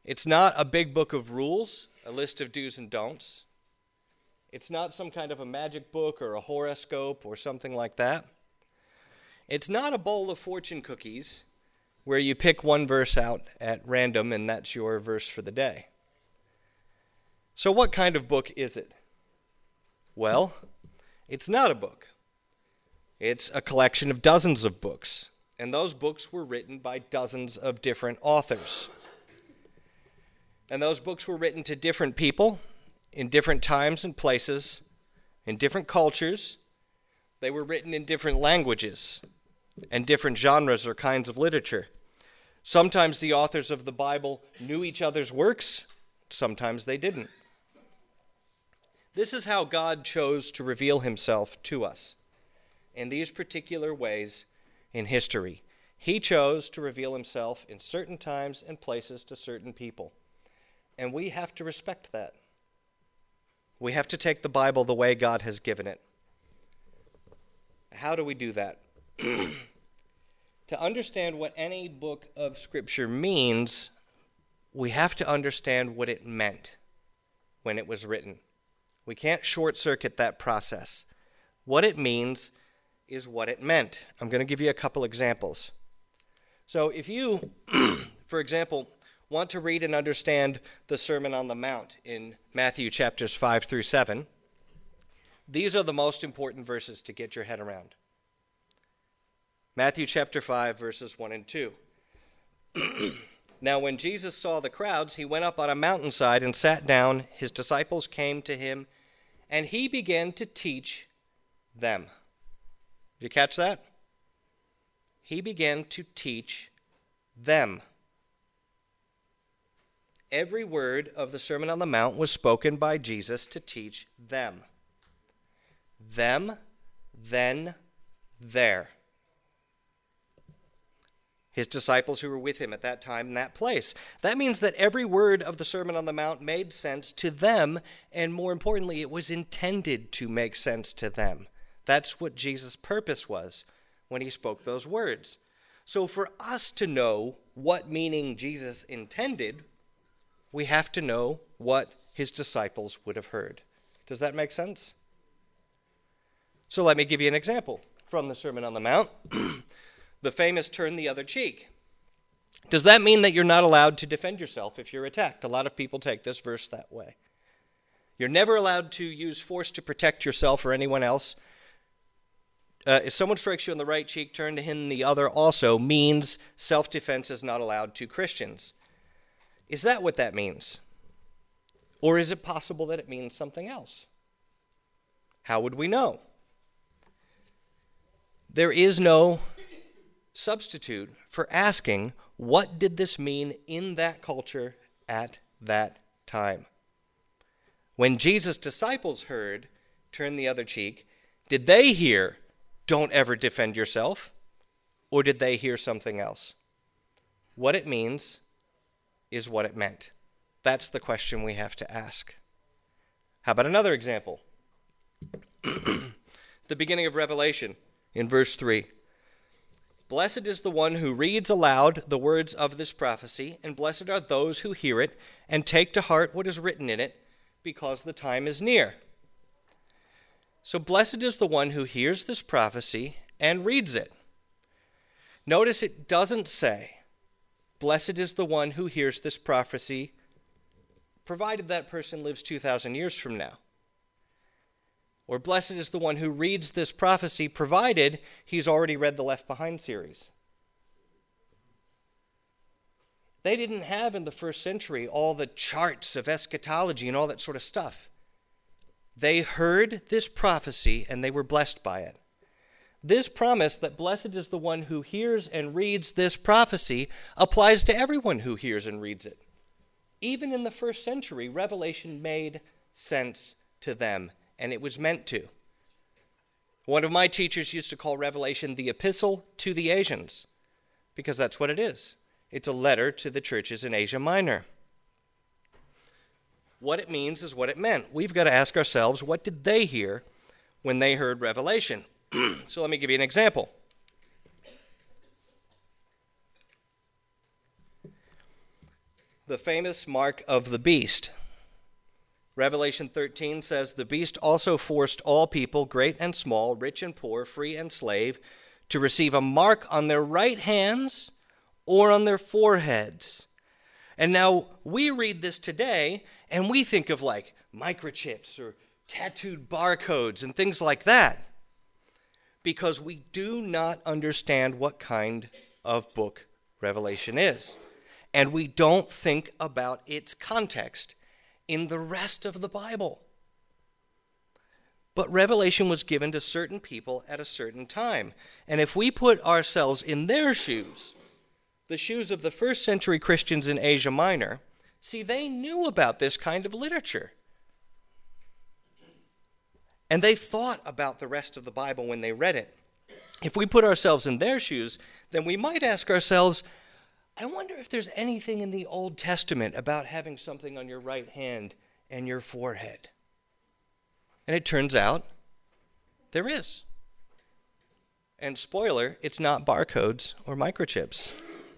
It's not a big book of rules, a list of do's and don'ts. It's not some kind of a magic book or a horoscope or something like that. It's not a bowl of fortune cookies where you pick one verse out at random and that's your verse for the day. So what kind of book is it? Well, it's not a book. It's a collection of dozens of books, and those books were written by dozens of different authors. And those books were written to different people in different times and places, in different cultures. They were written in different languages and different genres or kinds of literature. Sometimes the authors of the Bible knew each other's works, sometimes they didn't. This is how God chose to reveal himself to us in these particular ways in history. He chose to reveal himself in certain times and places to certain people. And we have to respect that. We have to take the Bible the way God has given it. How do we do that? To understand what any book of Scripture means, we have to understand what it meant when it was written. We can't short-circuit that process. What it means is what it meant. I'm going to give you a couple examples. So if you, for example, want to read and understand the Sermon on the Mount in Matthew chapters 5 through 7, these are the most important verses to get your head around. Matthew chapter 5, verses 1 and 2. Now when Jesus saw the crowds, he went up on a mountainside and sat down. His disciples came to him, and he began to teach them. Did you catch that? He began to teach them. Every word of the Sermon on the Mount was spoken by Jesus to teach them. Them, then, there. His disciples who were with him at that time in that place. That means that every word of the Sermon on the Mount made sense to them, and more importantly, it was intended to make sense to them. That's what Jesus' purpose was when he spoke those words. So for us to know what meaning Jesus intended, we have to know what his disciples would have heard. Does that make sense? So let me give you an example from the Sermon on the Mount. The famous turn the other cheek. Does that mean that you're not allowed to defend yourself if you're attacked? A lot of people take this verse that way. You're never allowed to use force to protect yourself or anyone else. If someone strikes you on the right cheek, turn to him the other also means self-defense is not allowed to Christians. Is that what that means? Or is it possible that it means something else? How would we know? There is no substitute for asking, what did this mean in that culture at that time? When Jesus' disciples heard, turn the other cheek, did they hear, don't ever defend yourself? Or did they hear something else? What it means is what it meant. That's the question we have to ask. How about another example? The beginning of Revelation in verse 3. Blessed is the one who reads aloud the words of this prophecy, and blessed are those who hear it and take to heart what is written in it, because the time is near. So blessed is the one who hears this prophecy and reads it. Notice it doesn't say, blessed is the one who hears this prophecy, provided that person lives 2,000 years from now. Or blessed is the one who reads this prophecy, provided he's already read the Left Behind series. They didn't have in the first century all the charts of eschatology and all that sort of stuff. They heard this prophecy and they were blessed by it. This promise that blessed is the one who hears and reads this prophecy applies to everyone who hears and reads it. Even in the first century, Revelation made sense to them. And it was meant to. One of my teachers used to call Revelation the epistle to the Asians, because that's what it is. It's a letter to the churches in Asia Minor. What it means is what it meant. We've got to ask ourselves, what did they hear when they heard Revelation? So let me give you an example. the famous mark of the beast. Revelation 13 says, "The beast also forced all people, great and small, rich and poor, free and slave, to receive a mark on their right hands or on their foreheads." And now we read this today, and we think of like microchips or tattooed barcodes and things like that, because we do not understand what kind of book Revelation is. And we don't think about its context in the rest of the Bible. But Revelation was given to certain people at a certain time. And if we put ourselves in their shoes, the shoes of the first century Christians in Asia Minor, see, they knew about this kind of literature. And they thought about the rest of the Bible when they read it. If we put ourselves in their shoes, then we might ask ourselves, I wonder if there's anything in the Old Testament about having something on your right hand and your forehead. And it turns out there is. And spoiler, it's not barcodes or microchips.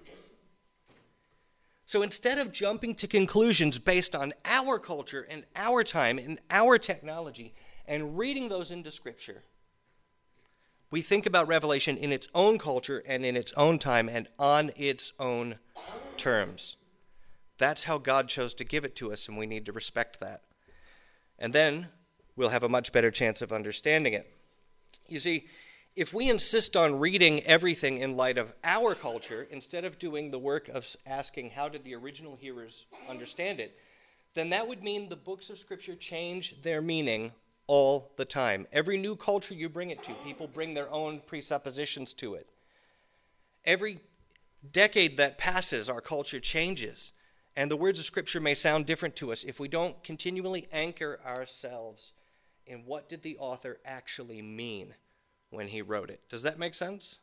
So instead of jumping to conclusions based on our culture and our time and our technology and reading those into Scripture, we think about Revelation in its own culture and in its own time and on its own terms. That's how God chose to give it to us, and we need to respect that. And then we'll have a much better chance of understanding it. You see, if we insist on reading everything in light of our culture, instead of doing the work of asking how did the original hearers understand it, then that would mean the books of Scripture change their meaning all the time. Every new culture you bring it to, people bring their own presuppositions to it. Every decade that passes, our culture changes. And the words of Scripture may sound different to us if we don't continually anchor ourselves in what did the author actually mean when he wrote it. Does that make sense?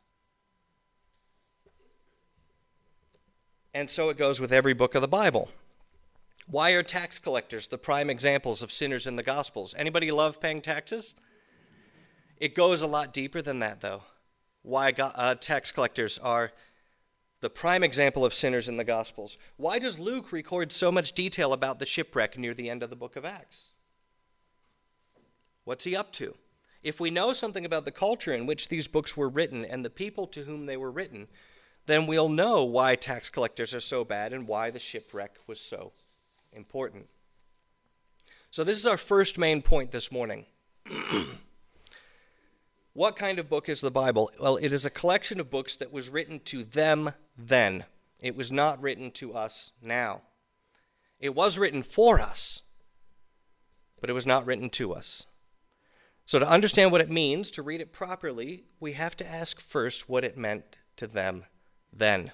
And so it goes with every book of the Bible. Why are tax collectors the prime examples of sinners in the Gospels? Anybody love paying taxes? It goes a lot deeper than that, though. Why tax collectors are the prime example of sinners in the Gospels. Why does Luke record so much detail about the shipwreck near the end of the book of Acts? What's he up to? If we know something about the culture in which these books were written and the people to whom they were written, then we'll know why tax collectors are so bad and why the shipwreck was so important. So this is our first main point this morning. What kind of book is the Bible? Well, it is a collection of books that was written to them then. It was not written to us now. It was written for us, but it was not written to us. So to understand what it means, to read it properly, we have to ask first what it meant to them then.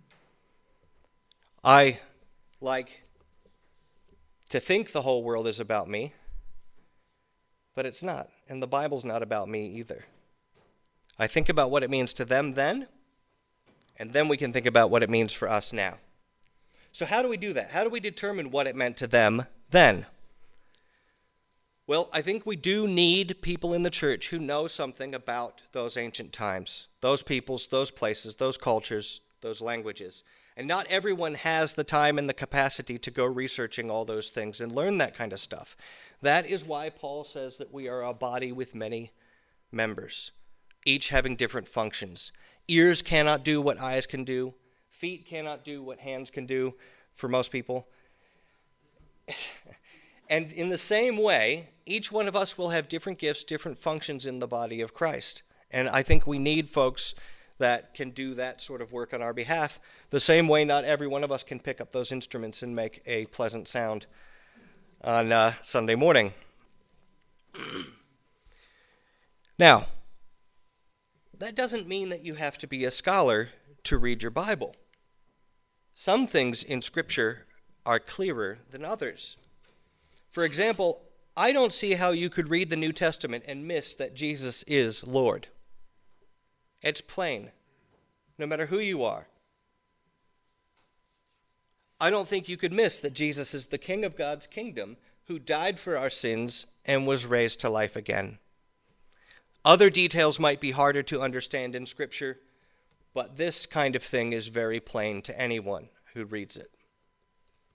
I like to think the whole world is about me, but it's not. And the Bible's not about me either. I think about what it means to them then, and then we can think about what it means for us now. So how do we do that? How do we determine what it meant to them then? Well, I think we do need people in the church who know something about those ancient times, those peoples, those places, those cultures, those languages. And not everyone has the time and the capacity to go researching all those things and learn that kind of stuff. That is why Paul says that we are a body with many members, each having different functions. Ears cannot do what eyes can do. Feet cannot do what hands can do for most people. And in the same way, each one of us will have different gifts, different functions in the body of Christ. And I think we need folks that can do that sort of work on our behalf. The same way not every one of us can pick up those instruments and make a pleasant sound on Sunday morning. Now, that doesn't mean that you have to be a scholar to read your Bible. Some things in Scripture are clearer than others. For example, I don't see how you could read the New Testament and miss that Jesus is Lord. It's plain, no matter who you are. I don't think you could miss that Jesus is the King of God's kingdom who died for our sins and was raised to life again. Other details might be harder to understand in Scripture, but this kind of thing is very plain to anyone who reads it.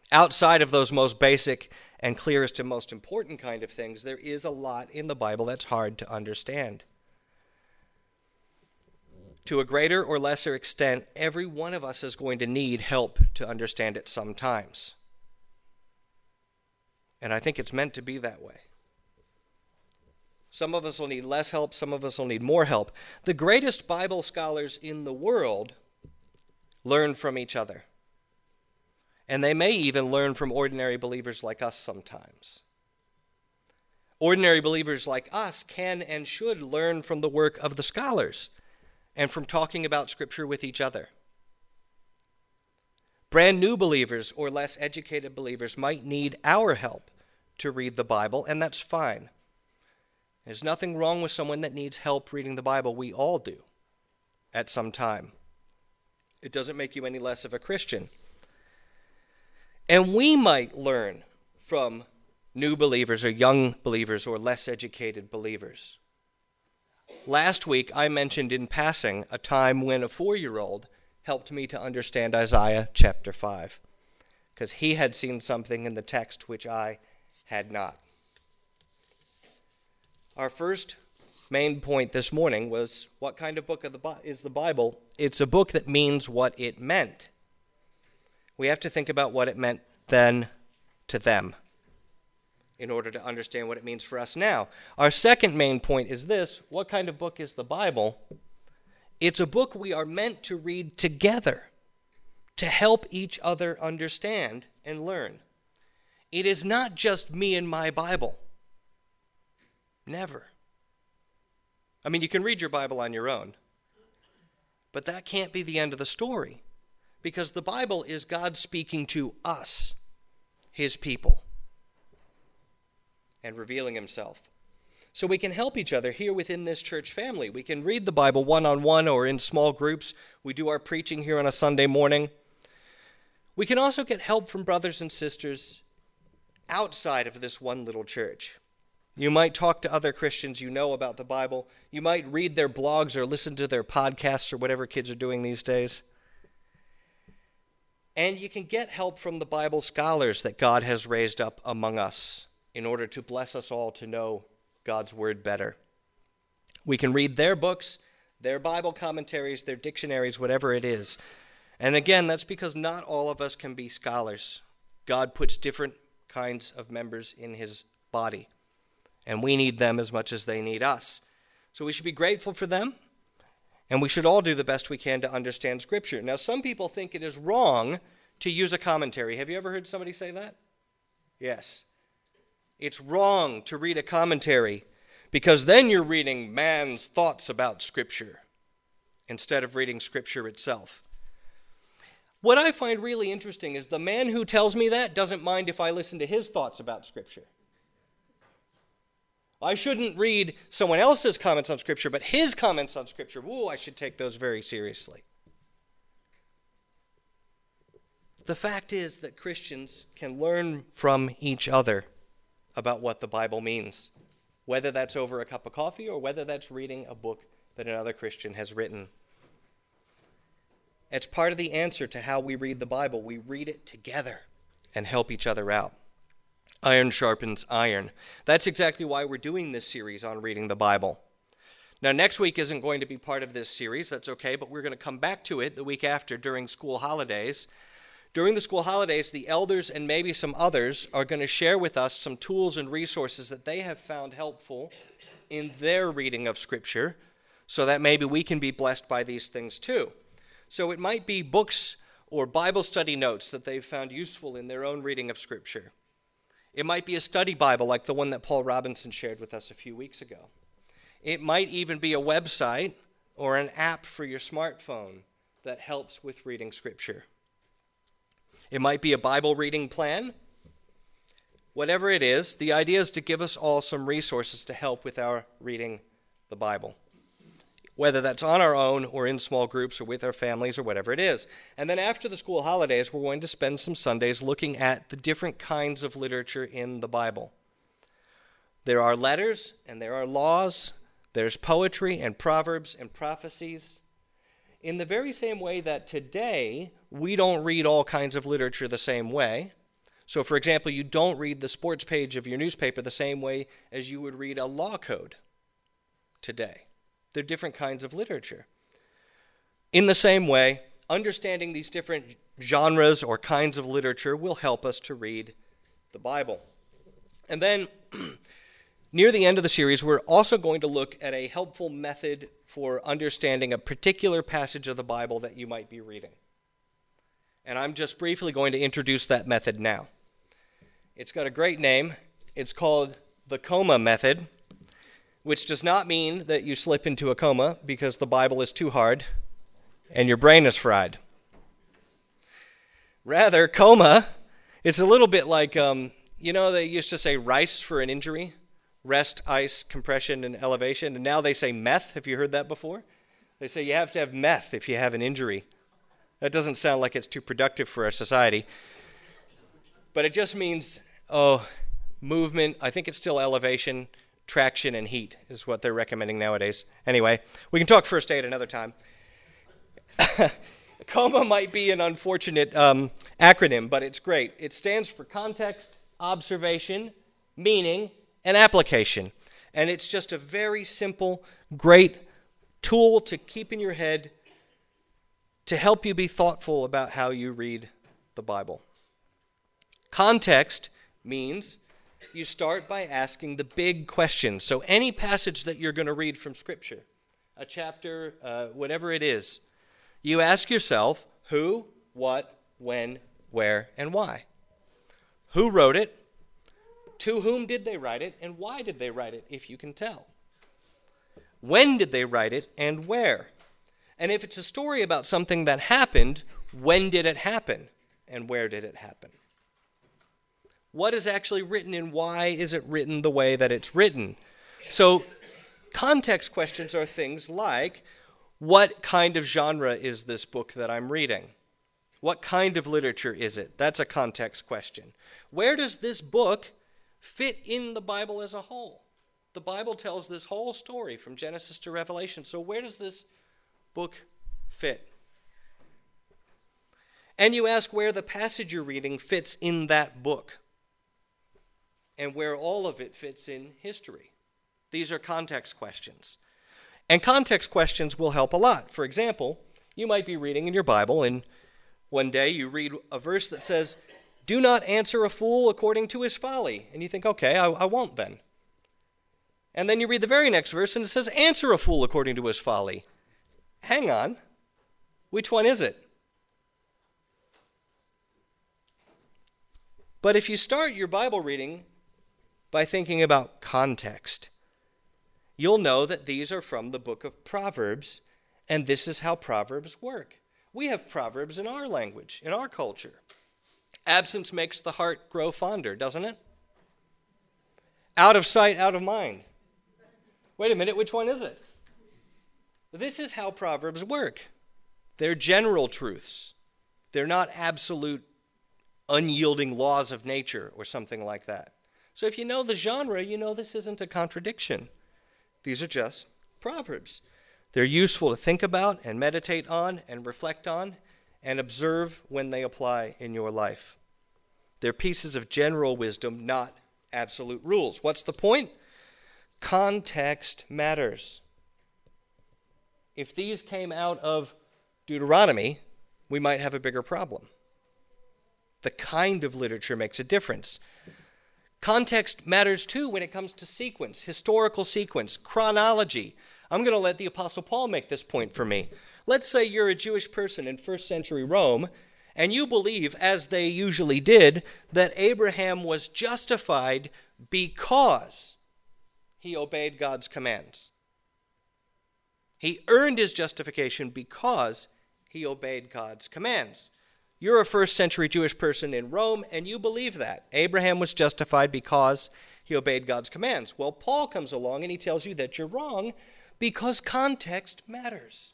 Outside of those most basic and clearest and most important kind of things, there is a lot in the Bible that's hard to understand. To a greater or lesser extent, every one of us is going to need help to understand it sometimes. And I think it's meant to be that way. Some of us will need less help, some of us will need more help. The greatest Bible scholars in the world learn from each other. And they may even learn from ordinary believers like us sometimes. Ordinary believers like us can and should learn from the work of the scholars and from talking about Scripture with each other. Brand new believers or less educated believers might need our help to read the Bible, and that's fine. There's nothing wrong with someone that needs help reading the Bible. We all do at some time. It doesn't make you any less of a Christian. And we might learn from new believers or young believers or less educated believers. Last week, I mentioned in passing a time when a 4-year-old helped me to understand Isaiah chapter 5, because he had seen something in the text which I had not. Our first main point this morning was, what kind of book is the Bible? It's a book that means what it meant. We have to think about what it meant then to them in order to understand what it means for us now. Our second main point is this: what kind of book is the Bible? It's a book we are meant to read together to help each other understand and learn. It is not just me and my Bible. Never. I mean, you can read your Bible on your own, but that can't be the end of the story, because the Bible is God speaking to us, His people, and revealing Himself. So we can help each other here within this church family. We can read the Bible one-on-one or in small groups. We do our preaching here on a Sunday morning. We can also get help from brothers and sisters outside of this one little church. You might talk to other Christians you know about the Bible. You might read their blogs or listen to their podcasts or whatever kids are doing these days. And you can get help from the Bible scholars that God has raised up among us in order to bless us all to know God's Word better. We can read their books, their Bible commentaries, their dictionaries, whatever it is. And again, that's because not all of us can be scholars. God puts different kinds of members in His body, and we need them as much as they need us. So we should be grateful for them, and we should all do the best we can to understand Scripture. Now, some people think it is wrong to use a commentary. Have you ever heard somebody say that? Yes. It's wrong to read a commentary because then you're reading man's thoughts about Scripture instead of reading Scripture itself. What I find really interesting is the man who tells me that doesn't mind if I listen to his thoughts about Scripture. I shouldn't read someone else's comments on Scripture, but his comments on Scripture, I should take those very seriously. The fact is that Christians can learn from each other about what the Bible means, whether that's over a cup of coffee or whether that's reading a book that another Christian has written. It's part of the answer to how we read the Bible. We read it together and help each other out. Iron sharpens iron. That's exactly why we're doing this series on reading the Bible. Now, next week isn't going to be part of this series. That's okay, but we're going to come back to it the week after during school holidays. During the school holidays, the elders and maybe some others are going to share with us some tools and resources that they have found helpful in their reading of Scripture, so that maybe we can be blessed by these things too. So it might be books or Bible study notes that they've found useful in their own reading of Scripture. It might be a study Bible like the one that Paul Robinson shared with us a few weeks ago. It might even be a website or an app for your smartphone that helps with reading Scripture. It might be a Bible reading plan. Whatever it is, the idea is to give us all some resources to help with our reading the Bible, whether that's on our own or in small groups or with our families or whatever it is. And then after the school holidays, we're going to spend some Sundays looking at the different kinds of literature in the Bible. There are letters and there are laws. There's poetry and proverbs and prophecies. In the very same way that today we don't read all kinds of literature the same way, So, for example, you don't read the sports page of your newspaper the same way as you would read a law code today. They're different kinds of literature. In the same way, understanding these different genres or kinds of literature will help us to read the Bible. And then, near the end of the series, we're also going to look at a helpful method for understanding a particular passage of the Bible that you might be reading. And I'm just briefly going to introduce that method now. It's got a great name. It's called the coma method, which does not mean that you slip into a coma because the Bible is too hard and your brain is fried. Rather, coma, it's a little bit like, they used to say rice for an injury, rest, ice, compression, and elevation, and now they say meth. Have you heard that before? They say you have to have meth if you have an injury. That doesn't sound like it's too productive for our society. But it just means, movement. I think it's still elevation, traction, and heat is what they're recommending nowadays. Anyway, we can talk first aid another time. COMA might be an unfortunate acronym, but it's great. It stands for context, observation, meaning, and application. And it's just a very simple, great tool to keep in your head to help you be thoughtful about how you read the Bible. Context means you start by asking the big questions. So any passage that you're going to read from Scripture, a chapter, whatever it is, you ask yourself who, what, when, where, and why. Who wrote it? To whom did they write it? And why did they write it, if you can tell? When did they write it, and where? And if it's a story about something that happened, when did it happen, and where did it happen? What is actually written, and why is it written the way that it's written? So context questions are things like, what kind of genre is this book that I'm reading? What kind of literature is it? That's a context question. Where does this book fit in the Bible as a whole? The Bible tells this whole story from Genesis to Revelation. So where does this book fit? And you ask where the passage you're reading fits in that book and where all of it fits in history. These are context questions. And context questions will help a lot. For example, you might be reading in your Bible, and one day you read a verse that says, "Do not answer a fool according to his folly." And you think, okay, I won't then. And then you read the very next verse, and it says, "Answer a fool according to his folly." Hang on. Which one is it? But if you start your Bible reading by thinking about context, you'll know that these are from the book of Proverbs, and this is how Proverbs work. We have Proverbs in our language, in our culture. Absence makes the heart grow fonder, doesn't it? Out of sight, out of mind. Wait a minute, which one is it? This is how Proverbs work. They're general truths. They're not absolute, unyielding laws of nature or something like that. So if you know the genre, you know this isn't a contradiction. These are just Proverbs. They're useful to think about and meditate on and reflect on and observe when they apply in your life. They're pieces of general wisdom, not absolute rules. What's the point? Context matters. If these came out of Deuteronomy, we might have a bigger problem. The kind of literature makes a difference. Context matters too when it comes to sequence, historical sequence, chronology. I'm going to let the Apostle Paul make this point for me. Let's say you're a Jewish person in first century Rome, and you believe, as they usually did, that Abraham was justified because he obeyed God's commands. He earned his justification because he obeyed God's commands. You're a first century Jewish person in Rome, and you believe that. Abraham was justified because he obeyed God's commands. Well, Paul comes along and he tells you that you're wrong because context matters.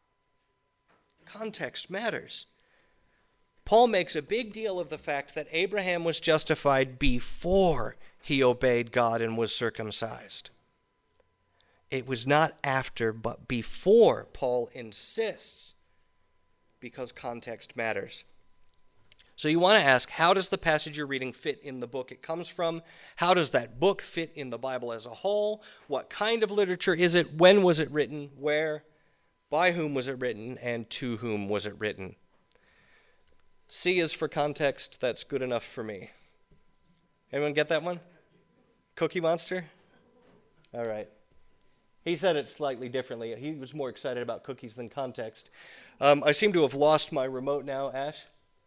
Context matters. Paul makes a big deal of the fact that Abraham was justified before he obeyed God and was circumcised. It was not after, but before, Paul insists, because context matters. So you want to ask, how does the passage you're reading fit in the book it comes from? How does that book fit in the Bible as a whole? What kind of literature is it? When was it written? Where? By whom was it written? And to whom was it written? C is for context. That's good enough for me. Anyone get that one? Cookie Monster? All right. He said it slightly differently. He was more excited about cookies than context. I seem to have lost my remote now, Ash.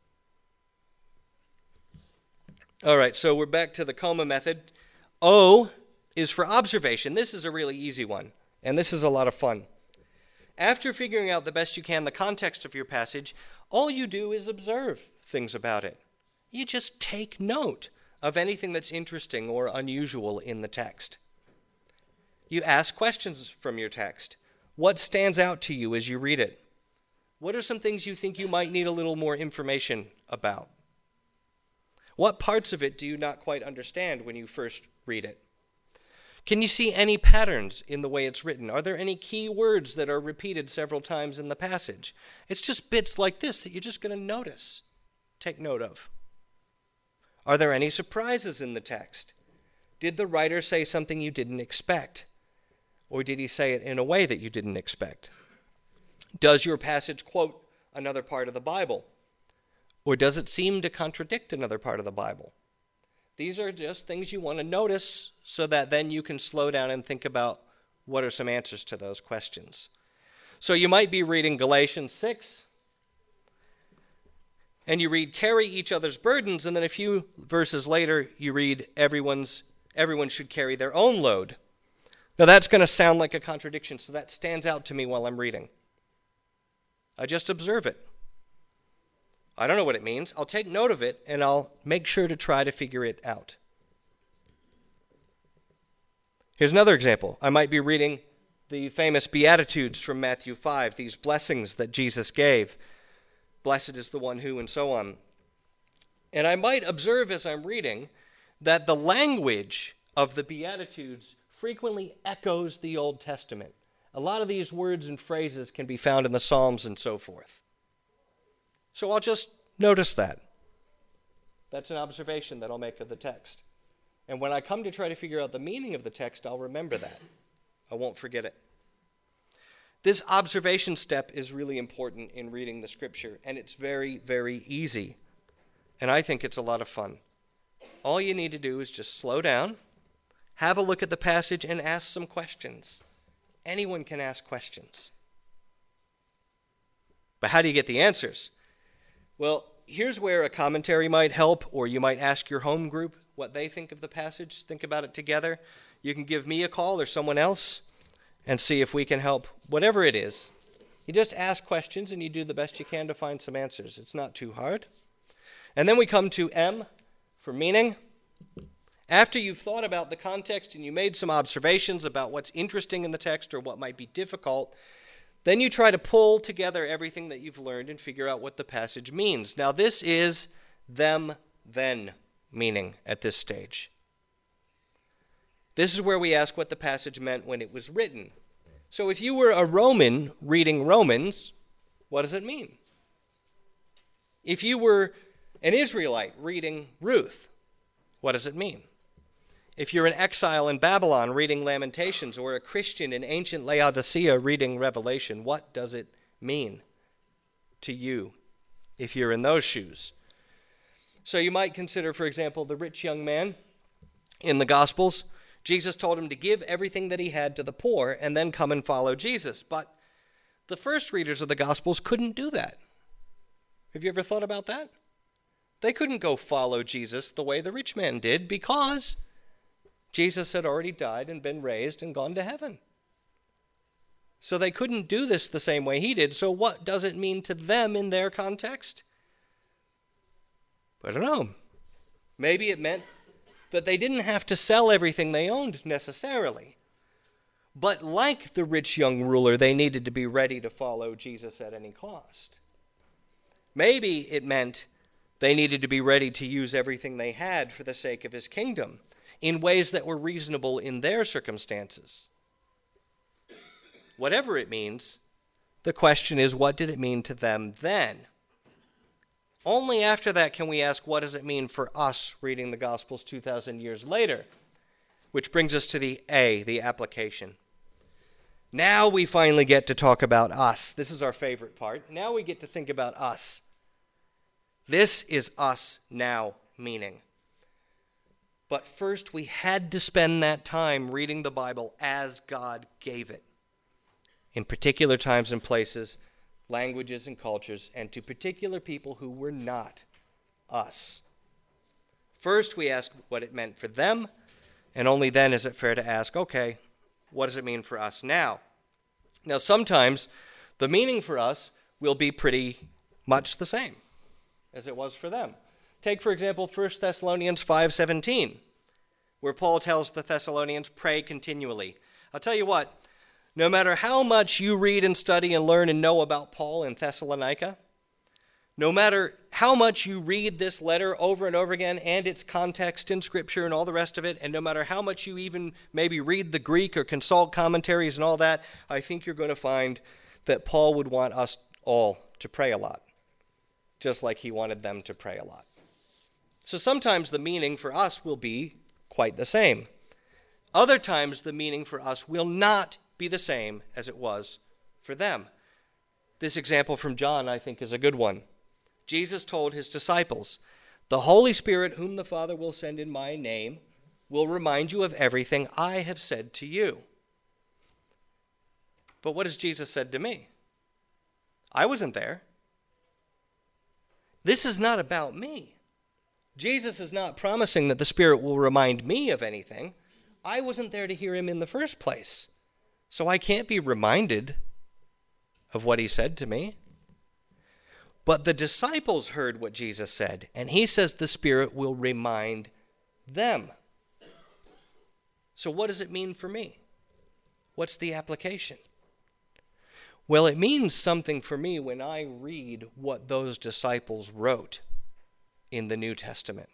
All right, so we're back to the Coma method. O is for observation. This is a really easy one, and this is a lot of fun. After figuring out the best you can the context of your passage, all you do is observe things about it. You just take note of anything that's interesting or unusual in the text. You ask questions from your text. What stands out to you as you read it? What are some things you think you might need a little more information about? What parts of it do you not quite understand when you first read it? Can you see any patterns in the way it's written? Are there any key words that are repeated several times in the passage? It's just bits like this that you're just going to notice, take note of. Are there any surprises in the text? Did the writer say something you didn't expect? Or did he say it in a way that you didn't expect? Does your passage quote another part of the Bible? Or does it seem to contradict another part of the Bible? These are just things you want to notice so that then you can slow down and think about what are some answers to those questions. So you might be reading Galatians 6, and you read, carry each other's burdens, and then a few verses later you read, everyone should carry their own load. Now that's going to sound like a contradiction, so that stands out to me while I'm reading. I just observe it. I don't know what it means. I'll take note of it, and I'll make sure to try to figure it out. Here's another example. I might be reading the famous Beatitudes from Matthew 5, these blessings that Jesus gave. Blessed is the one who, and so on. And I might observe as I'm reading that the language of the Beatitudes frequently echoes the Old Testament. A lot of these words and phrases can be found in the Psalms and so forth. So I'll just notice that. That's an observation that I'll make of the text. And when I come to try to figure out the meaning of the text, I'll remember that. I won't forget it. This observation step is really important in reading the Scripture, and it's very, very easy. And I think it's a lot of fun. All you need to do is just slow down, have a look at the passage, and ask some questions. Anyone can ask questions. But how do you get the answers? Well, here's where a commentary might help, or you might ask your home group what they think of the passage. Think about it together. You can give me a call or someone else and see if we can help. Whatever it is, you just ask questions and you do the best you can to find some answers. It's not too hard. And then we come to M for meaning. After you've thought about the context and you made some observations about what's interesting in the text or what might be difficult, then you try to pull together everything that you've learned and figure out what the passage means. Now, this is them-then meaning at this stage. This is where we ask what the passage meant when it was written. So if you were a Roman reading Romans, what does it mean? If you were an Israelite reading Ruth, what does it mean? If you're an exile in Babylon reading Lamentations, or a Christian in ancient Laodicea reading Revelation, what does it mean to you if you're in those shoes? So you might consider, for example, the rich young man in the Gospels. Jesus told him to give everything that he had to the poor and then come and follow Jesus. But the first readers of the Gospels couldn't do that. Have you ever thought about that? They couldn't go follow Jesus the way the rich man did because Jesus had already died and been raised and gone to heaven. So they couldn't do this the same way he did. So what does it mean to them in their context? I don't know. Maybe it meant that they didn't have to sell everything they owned necessarily. But like the rich young ruler, they needed to be ready to follow Jesus at any cost. Maybe it meant they needed to be ready to use everything they had for the sake of his kingdom in ways that were reasonable in their circumstances. Whatever it means, the question is, what did it mean to them then? Only after that can we ask, what does it mean for us reading the Gospels 2,000 years later? Which brings us to the A, the application. Now we finally get to talk about us. This is our favorite part. Now we get to think about us. This is us now meaning. But first we had to spend that time reading the Bible as God gave it, in particular times and places, languages and cultures, and to particular people who were not us. First we asked what it meant for them, and only then is it fair to ask, okay, what does it mean for us now? Now sometimes the meaning for us will be pretty much the same as it was for them. Take, for example, 1 Thessalonians 5:17, where Paul tells the Thessalonians, pray continually. I'll tell you what, no matter how much you read and study and learn and know about Paul in Thessalonica, no matter how much you read this letter over and over again and its context in Scripture and all the rest of it, and no matter how much you even maybe read the Greek or consult commentaries and all that, I think you're going to find that Paul would want us all to pray a lot, just like he wanted them to pray a lot. So sometimes the meaning for us will be quite the same. Other times the meaning for us will not be the same as it was for them. This example from John, I think, is a good one. Jesus told his disciples, the Holy Spirit, whom the Father will send in my name, will remind you of everything I have said to you. But what has Jesus said to me? I wasn't there. This is not about me. Jesus is not promising that the Spirit will remind me of anything. I wasn't there to hear him in the first place, so I can't be reminded of what he said to me. But the disciples heard what Jesus said, and he says the Spirit will remind them. So what does it mean for me? What's the application? Well, it means something for me when I read what those disciples wrote in the New Testament.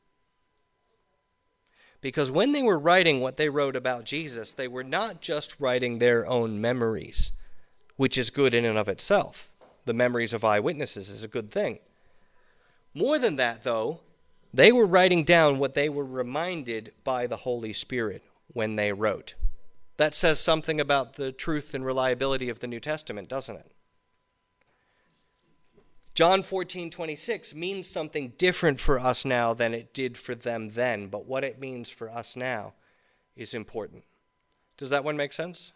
Because when they were writing what they wrote about Jesus, they were not just writing their own memories, which is good in and of itself. The memories of eyewitnesses is a good thing. More than that, though, they were writing down what they were reminded by the Holy Spirit when they wrote. That says something about the truth and reliability of the New Testament, doesn't it? John 14:26 means something different for us now than it did for them then, but what it means for us now is important. Does that one make sense?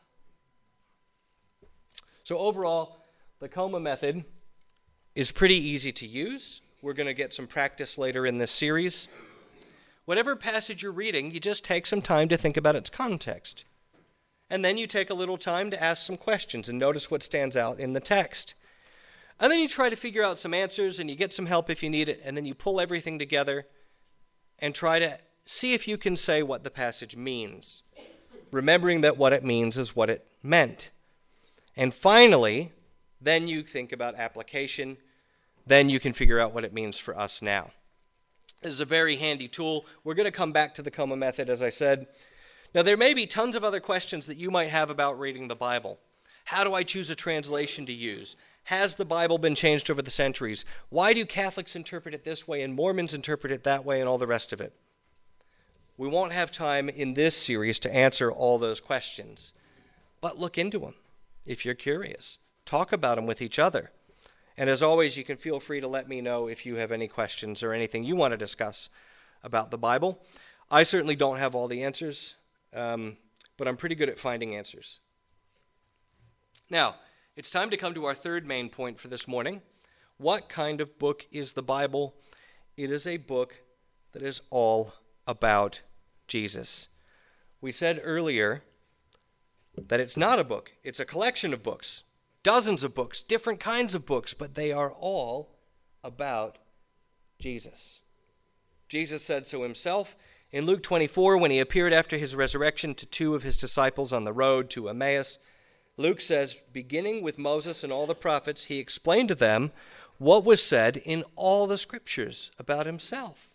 So overall, the Coma method is pretty easy to use. We're going to get some practice later in this series. Whatever passage you're reading, you just take some time to think about its context. And then you take a little time to ask some questions and notice what stands out in the text. And then you try to figure out some answers, and you get some help if you need it, and then you pull everything together and try to see if you can say what the passage means, remembering that what it means is what it meant. And finally, then you think about application. Then you can figure out what it means for us now. This is a very handy tool. We're going to come back to the Coma method, as I said. Now, there may be tons of other questions that you might have about reading the Bible. How do I choose a translation to use? Has the Bible been changed over the centuries? Why do Catholics interpret it this way and Mormons interpret it that way and all the rest of it? We won't have time in this series to answer all those questions, but look into them if you're curious. Talk about them with each other. And as always, you can feel free to let me know if you have any questions or anything you want to discuss about the Bible. I certainly don't have all the answers, but I'm pretty good at finding answers. Now, it's time to come to our third main point for this morning. What kind of book is the Bible? It is a book that is all about Jesus. We said earlier that it's not a book. It's a collection of books, dozens of books, different kinds of books, but they are all about Jesus. Jesus said so himself in Luke 24 when he appeared after his resurrection to two of his disciples on the road to Emmaus. Luke says, beginning with Moses and all the prophets, he explained to them what was said in all the scriptures about himself.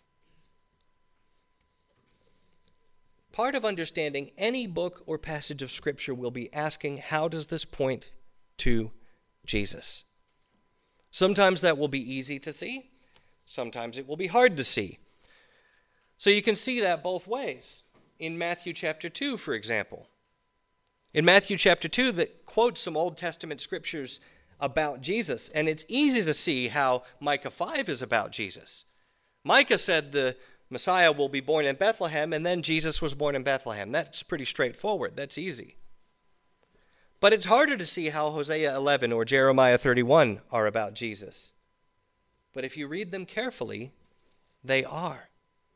Part of understanding any book or passage of Scripture will be asking, how does this point to Jesus? Sometimes that will be easy to see, Sometimes it will be hard to see. So you can see that both ways. In Matthew chapter 2, for example. In Matthew chapter 2, that quotes some Old Testament scriptures about Jesus, and it's easy to see how Micah 5 is about Jesus. Micah said the Messiah will be born in Bethlehem, and then Jesus was born in Bethlehem. That's pretty straightforward. That's easy. But it's harder to see how Hosea 11 or Jeremiah 31 are about Jesus. But if you read them carefully, they are.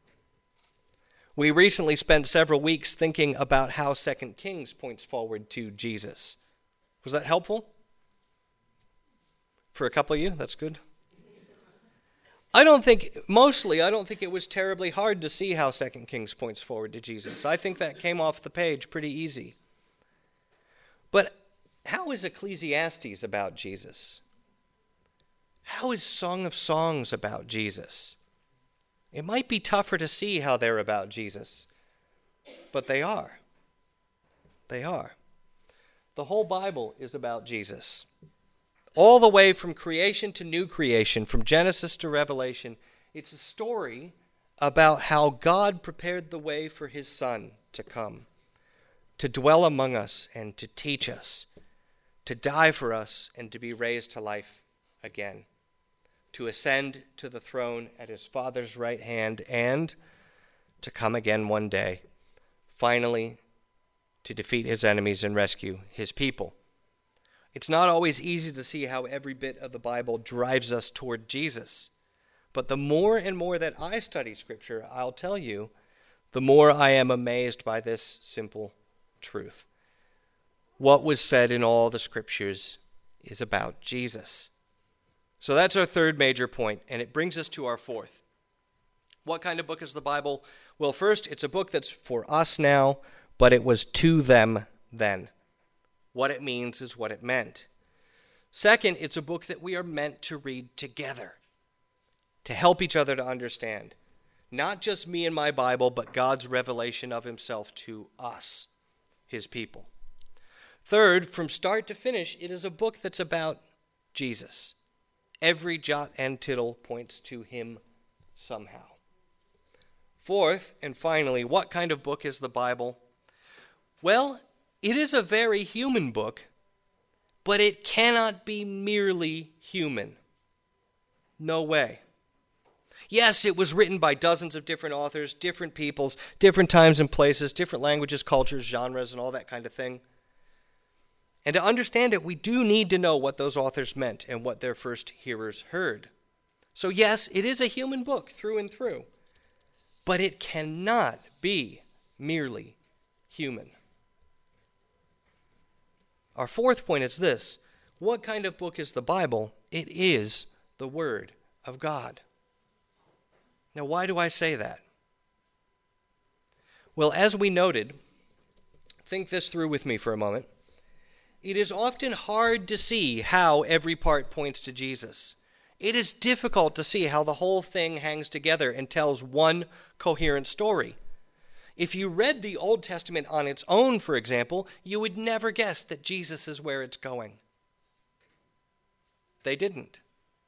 We recently spent several weeks thinking about how 2 Kings points forward to Jesus. Was that helpful? For a couple of you, that's good. I don't think it was terribly hard to see how 2 Kings points forward to Jesus. I think that came off the page pretty easy. But how is Ecclesiastes about Jesus? How is Song of Songs about Jesus? It might be tougher to see how they're about Jesus, but they are. They are. The whole Bible is about Jesus. All the way from creation to new creation, from Genesis to Revelation, it's a story about how God prepared the way for his Son to come, to dwell among us and to teach us, to die for us and to be raised to life again, to ascend to the throne at his Father's right hand, and to come again one day, finally to defeat his enemies and rescue his people. It's not always easy to see how every bit of the Bible drives us toward Jesus. But the more and more that I study Scripture, I'll tell you, the more I am amazed by this simple truth. What was said in all the Scriptures is about Jesus. So that's our third major point, and it brings us to our fourth. What kind of book is the Bible? Well, first, it's a book that's for us now, but it was to them then. What it means is what it meant. Second, it's a book that we are meant to read together, to help each other to understand. Not just me and my Bible, but God's revelation of himself to us, his people. Third, from start to finish, it is a book that's about Jesus. Every jot and tittle points to him somehow. Fourth, and finally, what kind of book is the Bible? Well, it is a very human book, but it cannot be merely human. No way. Yes, it was written by dozens of different authors, different peoples, different times and places, different languages, cultures, genres, and all that kind of thing. And to understand it, we do need to know what those authors meant and what their first hearers heard. So yes, it is a human book through and through, but it cannot be merely human. Our fourth point is this: what kind of book is the Bible? It is the Word of God. Now, why do I say that? Well, as we noted, think this through with me for a moment. It is often hard to see how every part points to Jesus. It is difficult to see how the whole thing hangs together and tells one coherent story. If you read the Old Testament on its own, for example, you would never guess that Jesus is where it's going. They didn't.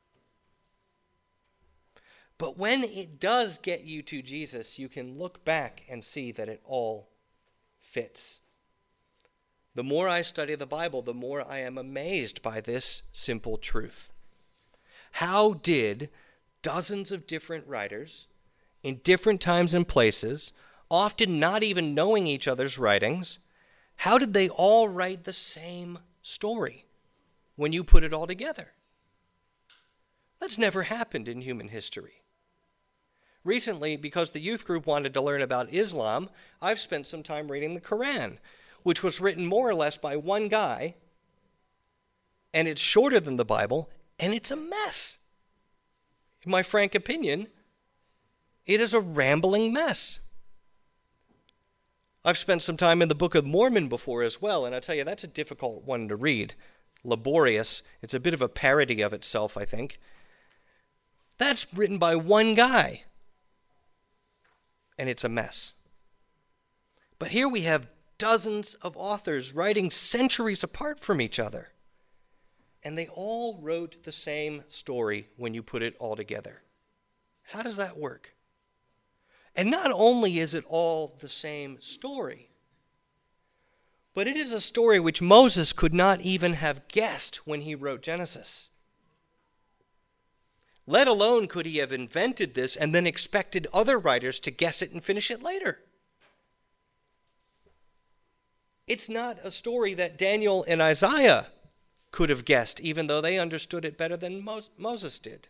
But when it does get you to Jesus, you can look back and see that it all fits. The more I study the Bible, the more I am amazed by this simple truth. How did dozens of different writers in different times and places, often not even knowing each other's writings, how did they all write the same story when you put it all together? That's never happened in human history. Recently, because the youth group wanted to learn about Islam, I've spent some time reading the Quran, which was written more or less by one guy, and it's shorter than the Bible, and it's a mess. In my frank opinion, it is a rambling mess. I've spent some time in the Book of Mormon before as well, and I tell you, that's a difficult one to read. Laborious. It's a bit of a parody of itself, I think. That's written by one guy, and it's a mess. But here we have dozens of authors writing centuries apart from each other, and they all wrote the same story when you put it all together. How does that work? And not only is it all the same story, but it is a story which Moses could not even have guessed when he wrote Genesis. Let alone could he have invented this and then expected other writers to guess it and finish it later. It's not a story that Daniel and Isaiah could have guessed, even though they understood it better than Moses did.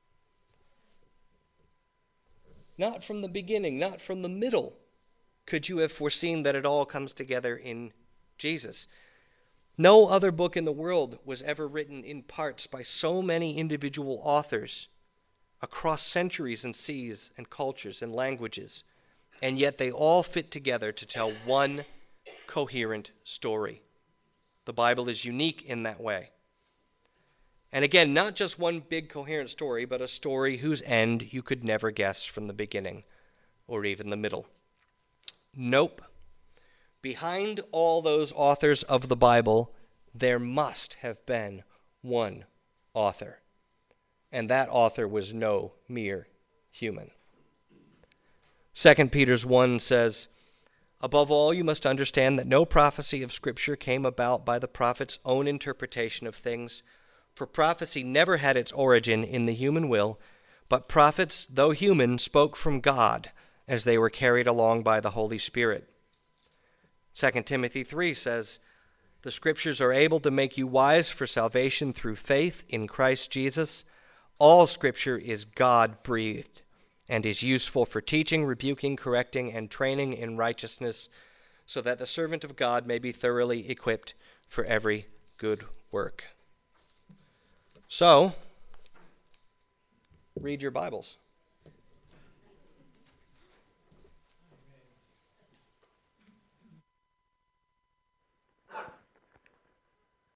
Not from the beginning, not from the middle, could you have foreseen that it all comes together in Jesus. No other book in the world was ever written in parts by so many individual authors across centuries and seas and cultures and languages, and yet they all fit together to tell one coherent story. The Bible is unique in that way. And again, not just one big coherent story, but a story whose end you could never guess from the beginning or even the middle. Nope. Behind all those authors of the Bible, there must have been one author. And that author was no mere human. 2 Peter 1 says, "Above all, you must understand that no prophecy of Scripture came about by the prophet's own interpretation of things, for prophecy never had its origin in the human will, but prophets, though human, spoke from God as they were carried along by the Holy Spirit." 2 Timothy 3 says, "The Scriptures are able to make you wise for salvation through faith in Christ Jesus. All Scripture is God-breathed and is useful for teaching, rebuking, correcting, and training in righteousness, so that the servant of God may be thoroughly equipped for every good work." So, read your Bibles.